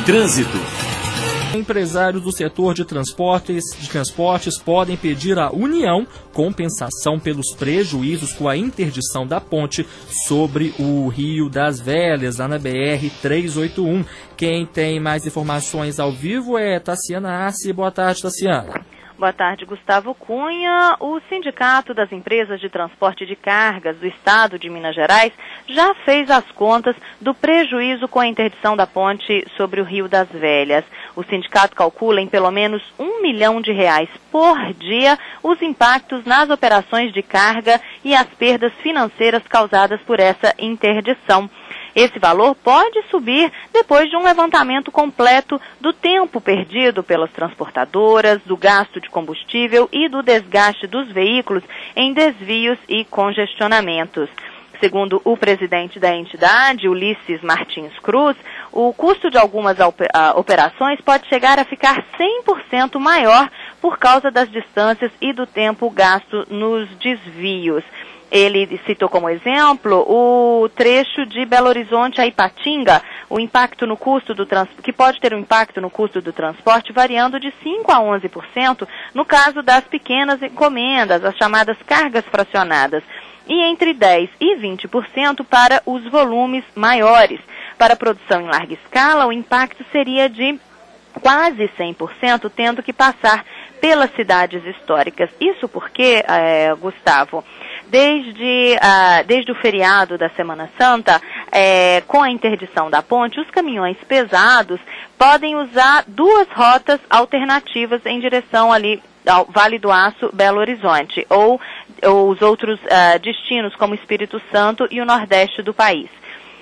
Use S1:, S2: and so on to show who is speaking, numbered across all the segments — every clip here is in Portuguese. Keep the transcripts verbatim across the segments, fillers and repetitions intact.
S1: Trânsito.
S2: Empresários do setor de transportes, de transportes podem pedir à União compensação pelos prejuízos com a interdição da ponte sobre o Rio das Velhas, lá na B R trezentos e oitenta e um. Quem tem mais informações ao vivo é Tassiana Arce. Boa tarde, Tassiana.
S3: Boa tarde, Gustavo Cunha. O Sindicato das Empresas de Transporte de Cargas do Estado de Minas Gerais já fez as contas do prejuízo com a interdição da ponte sobre o Rio das Velhas. O sindicato calcula em pelo menos um milhão de reais por dia os impactos nas operações de carga e as perdas financeiras causadas por essa interdição. Esse valor pode subir depois de um levantamento completo do tempo perdido pelas transportadoras, do gasto de combustível e do desgaste dos veículos em desvios e congestionamentos. Segundo o presidente da entidade, Ulisses Martins Cruz, o custo de algumas operações pode chegar a ficar cem por cento maior por causa das distâncias e do tempo gasto nos desvios. Ele citou como exemplo o trecho de Belo Horizonte a Ipatinga, o impacto no custo do trans... que pode ter um impacto no custo do transporte variando de cinco a onze por cento no caso das pequenas encomendas, as chamadas cargas fracionadas, e entre dez e vinte por cento para os volumes maiores. Para a produção em larga escala, o impacto seria de quase cem por cento, tendo que passar pelas cidades históricas. Isso porque, é, Gustavo, desde, ah, desde o feriado da Semana Santa, é, com a interdição da ponte, os caminhões pesados podem usar duas rotas alternativas em direção ali ao Vale do Aço, Belo Horizonte, ou, ou os outros ah, destinos como Espírito Santo e o Nordeste do país.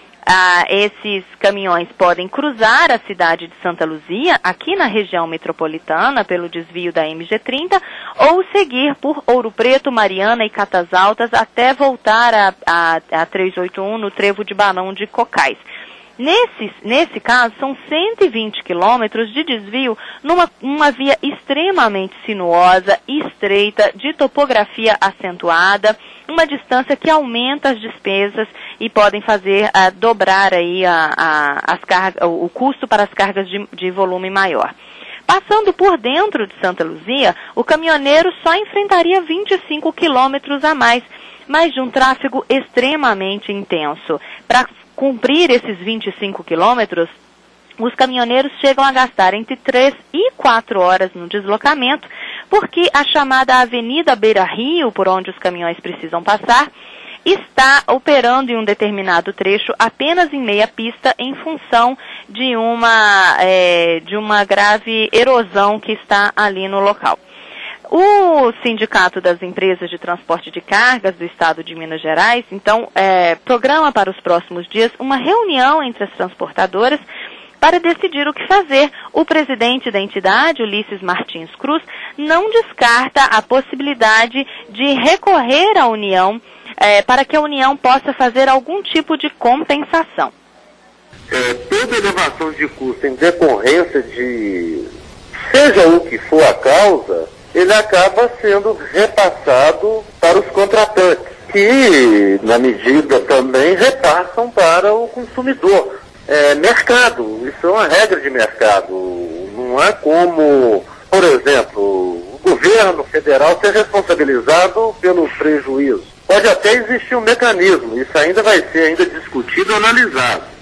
S3: Ah, esses caminhões podem cruzar a cidade de Santa Luzia, aqui na região metropolitana, pelo desvio da M G trinta, ou seguir por Ouro Preto, Mariana e Catas Altas até voltar a, a, a trezentos e oitenta e um no trevo de Balão de Cocais. Nesse, nesse caso, são cento e vinte quilômetros de desvio numa uma via extremamente sinuosa, estreita, de topografia acentuada, uma distância que aumenta as despesas e podem fazer uh, dobrar aí a, a, as cargas, o custo para as cargas de, de volume maior. Passando por dentro de Santa Luzia, o caminhoneiro só enfrentaria vinte e cinco quilômetros a mais, mas de um tráfego extremamente intenso. Para cumprir esses vinte e cinco quilômetros, os caminhoneiros chegam a gastar entre três e quatro horas no deslocamento, porque a chamada Avenida Beira Rio, por onde os caminhões precisam passar, está operando em um determinado trecho apenas em meia pista em função de uma, é, de uma grave erosão que está ali no local. O Sindicato das Empresas de Transporte de Cargas do Estado de Minas Gerais, então, é, programa para os próximos dias uma reunião entre as transportadoras para decidir o que fazer. O presidente da entidade, Ulisses Martins Cruz, não descarta a possibilidade de recorrer à União é, para que a União possa fazer algum tipo de compensação.
S4: É, toda elevação de custo em decorrência de, seja o que for a causa, ele acaba sendo repassado para os contratantes, que, na medida também, repassam para o consumidor. É, mercado, isso é uma regra de mercado. Não é como, por exemplo, o governo federal ser responsabilizado pelo prejuízo. Pode até existir um mecanismo, isso ainda vai ser ainda discutido e analisado.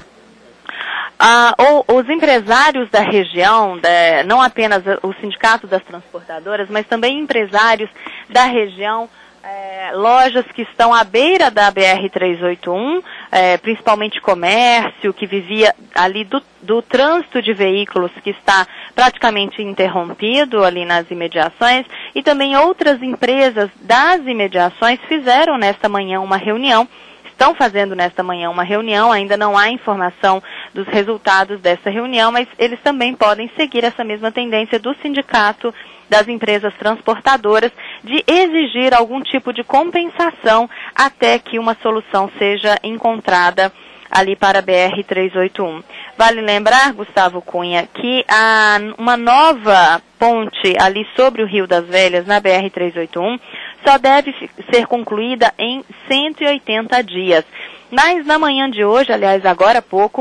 S3: Ah, ou, os empresários da região, da, não apenas o Sindicato das Transportadoras, mas também empresários da região, é, lojas que estão à beira da B R trezentos e oitenta e um, é, principalmente comércio, que vivia ali do, do trânsito de veículos que está praticamente interrompido ali nas imediações, e também outras empresas das imediações fizeram nesta manhã uma reunião. Estão fazendo nesta manhã uma reunião, ainda não há informação dos resultados dessa reunião, mas eles também podem seguir essa mesma tendência do Sindicato das Empresas Transportadoras de exigir algum tipo de compensação até que uma solução seja encontrada ali para a B R trezentos e oitenta e um. Vale lembrar, Gustavo Cunha, que há uma nova ponte ali sobre o Rio das Velhas, na B R trezentos e oitenta e um, só deve ser concluída em cento e oitenta dias. Mas na manhã de hoje, aliás, agora há pouco,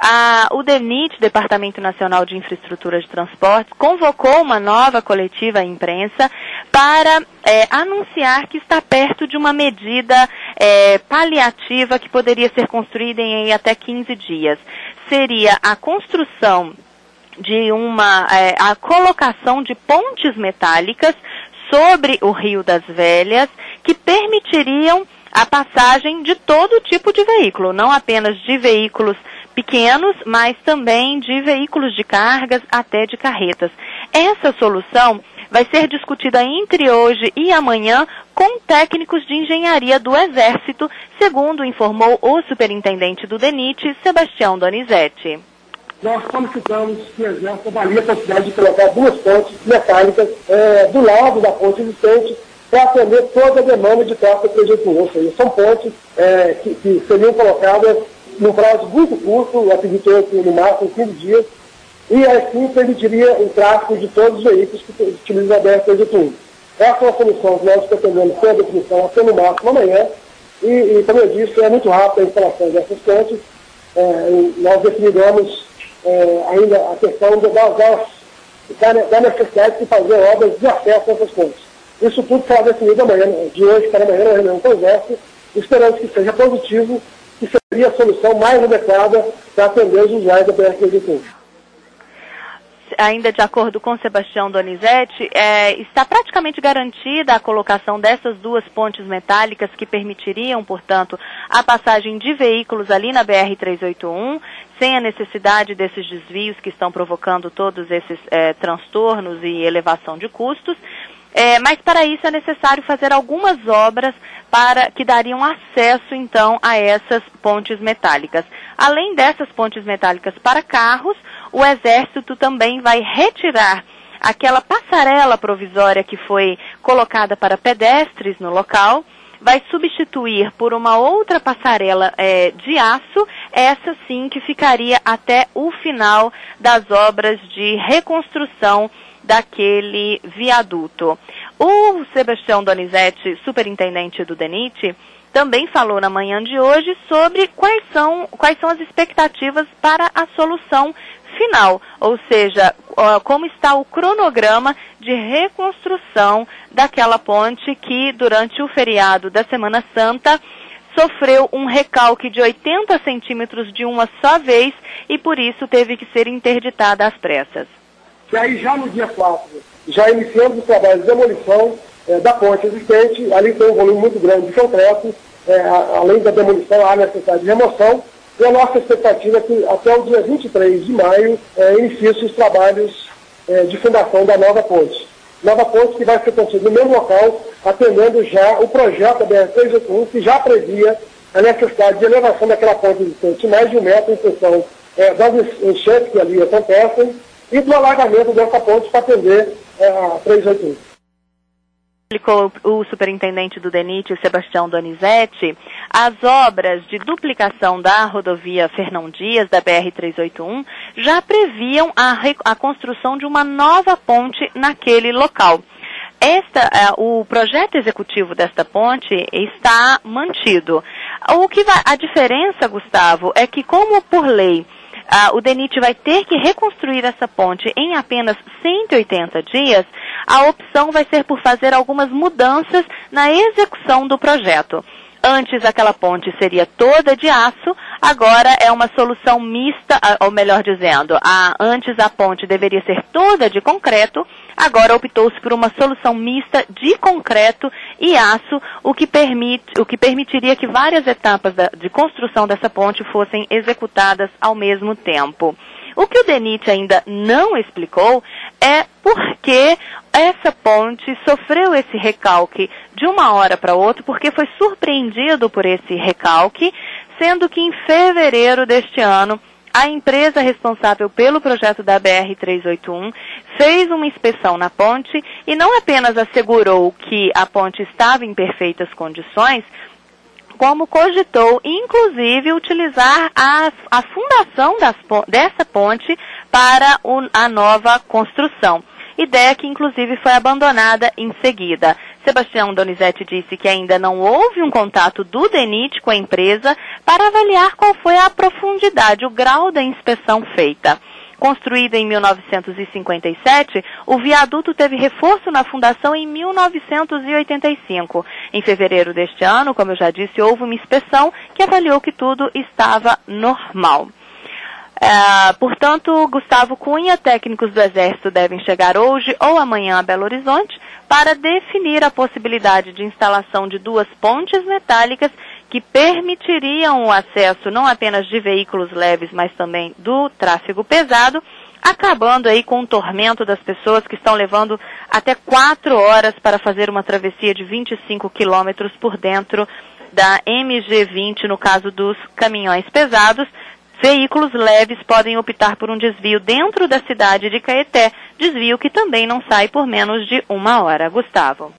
S3: A, o DENIT, Departamento Nacional de Infraestrutura de Transportes, convocou uma nova coletiva à imprensa para é, anunciar que está perto de uma medida é, paliativa que poderia ser construída em até quinze dias. Seria a construção de uma, é, a colocação de pontes metálicas sobre o Rio das Velhas, que permitiriam a passagem de todo tipo de veículo, não apenas de veículos pequenos, mas também de veículos de cargas até de carretas. Essa solução vai ser discutida entre hoje e amanhã com técnicos de engenharia do Exército, segundo informou o superintendente do DENIT, Sebastião Donizete.
S1: Nós solicitamos que o Exército avalie a possibilidade de colocar duas pontes metálicas é, do lado da ponte existente para atender toda a demanda de tráfego três oito um. Ou seja, são pontes é, que, que seriam colocadas num prazo muito curto, acredito eu que no máximo quinze dias, e assim permitiria o tráfego de todos os veículos que utilizam a B R três oito um. Essa é uma solução que nós pretendemos ter a definição até no máximo amanhã, e, e como eu disse, é muito rápida a instalação dessas pontes. É, nós definiremos é, ainda a questão das, das, da necessidade de fazer obras de acesso a essas pontes. Isso tudo será definido amanhã, de hoje para amanhã, na reunião com o Exército, esperamos que seja positivo, que seria a solução mais adequada para atender os usuários da B R três oito um.
S3: Ainda de acordo com Sebastião Donizete, é, está praticamente garantida a colocação dessas duas pontes metálicas que permitiriam, portanto, a passagem de veículos ali na B R três oito um, sem a necessidade desses desvios que estão provocando todos esses é, transtornos e elevação de custos. É, mas para isso é necessário fazer algumas obras para que dariam acesso, então, a essas pontes metálicas. Além dessas pontes metálicas para carros, o Exército também vai retirar aquela passarela provisória que foi colocada para pedestres no local, vai substituir por uma outra passarela é, de aço, essa sim que ficaria até o final das obras de reconstrução daquele viaduto. O Sebastião Donizete, superintendente do DENIT, também falou na manhã de hoje sobre quais são, quais são as expectativas para a solução final, ou seja, como está o cronograma de reconstrução daquela ponte que, durante o feriado da Semana Santa, sofreu um recalque de oitenta centímetros de uma só vez e, por isso, teve que ser interditada às pressas.
S1: E aí, já no dia quatro, já iniciamos o trabalho de demolição é, da ponte existente. Ali tem um volume muito grande de concreto, é, a, além da demolição, há necessidade de remoção. E a nossa expectativa é que até o dia vinte e três de maio é, iniciem-se os trabalhos é, de fundação da nova ponte. Nova ponte que vai ser construída no mesmo local, atendendo já o projeto da B R três oito um, que já previa a necessidade de elevação daquela ponte existente mais de um metro em função é, das enchentes que ali acontecem, e do alargamento dessa ponte para atender é, a três oito um.
S3: Explicou o superintendente do DENIT, Sebastião Donizete, as obras de duplicação da rodovia Fernão Dias, da B R três oito um, já previam a, a construção de uma nova ponte naquele local. Esta, uh, o projeto executivo desta ponte está mantido. O que vai, a diferença, Gustavo, é que, como por lei, Uh, o DENIT vai ter que reconstruir essa ponte em apenas cento e oitenta dias, a opção vai ser por fazer algumas mudanças na execução do projeto. Antes aquela ponte seria toda de aço, agora é uma solução mista, ou melhor dizendo, a, antes a ponte deveria ser toda de concreto, agora optou-se por uma solução mista de concreto e aço, o que, permite, o que permitiria que várias etapas da, de construção dessa ponte fossem executadas ao mesmo tempo. O que o DENIT ainda não explicou é por que essa ponte sofreu esse recalque de uma hora para outra, porque foi surpreendido por esse recalque, sendo que em fevereiro deste ano, a empresa responsável pelo projeto da B R três oito um fez uma inspeção na ponte e não apenas assegurou que a ponte estava em perfeitas condições, como cogitou, inclusive, utilizar a, a fundação das, dessa ponte para o, a nova construção. Ideia que, inclusive, foi abandonada em seguida. Sebastião Donizete disse que ainda não houve um contato do DENIT com a empresa para avaliar qual foi a profundidade, o grau da inspeção feita. Construído em mil novecentos e cinquenta e sete, o viaduto teve reforço na fundação em mil novecentos e oitenta e cinco. Em fevereiro deste ano, como eu já disse, houve uma inspeção que avaliou que tudo estava normal. É, portanto, Gustavo Cunha, técnicos do Exército devem chegar hoje ou amanhã a Belo Horizonte para definir a possibilidade de instalação de duas pontes metálicas que permitiriam o acesso não apenas de veículos leves, mas também do tráfego pesado, acabando aí com o tormento das pessoas que estão levando até quatro horas para fazer uma travessia de vinte e cinco quilômetros por dentro da M G vinte, no caso dos caminhões pesados. Veículos leves podem optar por um desvio dentro da cidade de Caeté, desvio que também não sai por menos de uma hora. Gustavo.